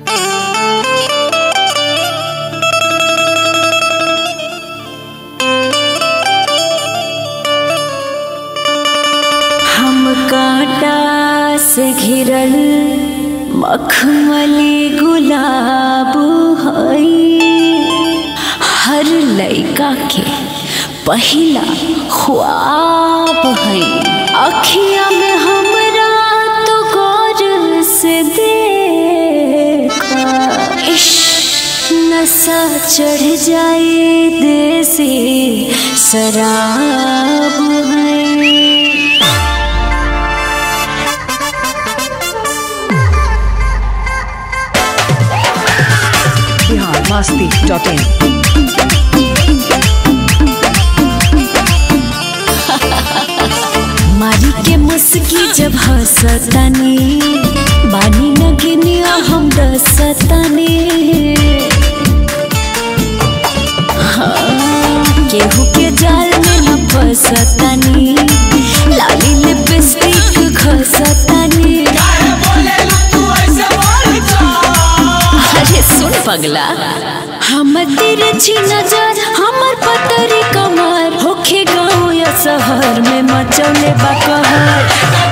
कांटा से घिरल मखमली गुलाब हई, हर लइका के पहिला ख्वाब हई। अखिया में हमरा तो गौर से देखा, इश्क नशा चढ़ जाए देसी शराब है। Masti.in मारी के मुस्की जब हंसतानी, बानी न गिनिया हम दसतानी। केहू के जाल में न फंसतानी, लाली लिपस्टिक घसतानी। अरे सुन पगला, हम तिरछी नजर हमर पतरी कमर, होखे गाँव या शहर में मचौले बा कहर।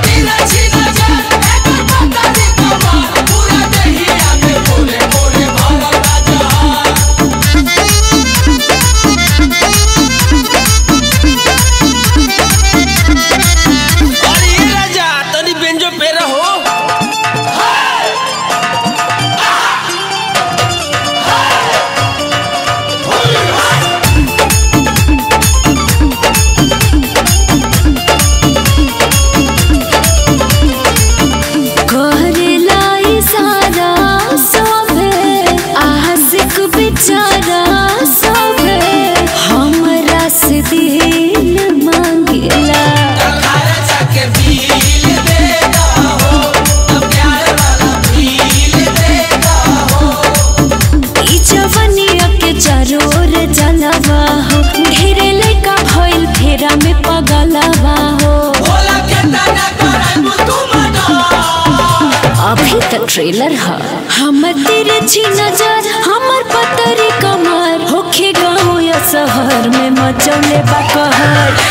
अभी तक ट्रेलर है। हम तिरछी नजर हमर पतरी कमर, होखे गाँव या शहर में मचौले बा कहर।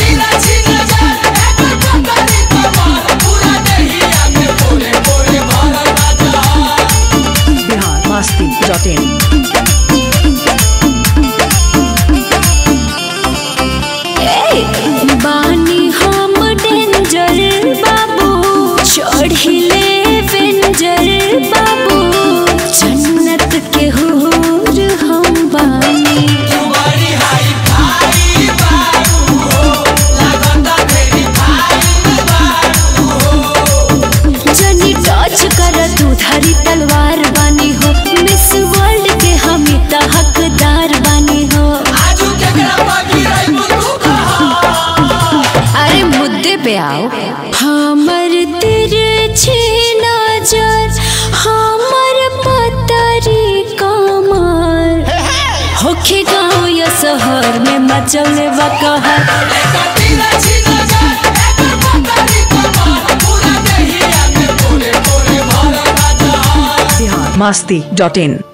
Masti.in बानी हम डेंजर बाबू, चढ़िले वेंजर बाबू, जन्नत के हूर हम बानी। जनी टच कर तू धारी तलवार बानी हो, मिस वर्ल्ड के हम त हकदार बानी हो। अरे मुद्दे पे आओ। हमर तिरछी नजर हमर पतरी कमर, होखे गाँव या शहर में मचौले बा कहर। Masti.in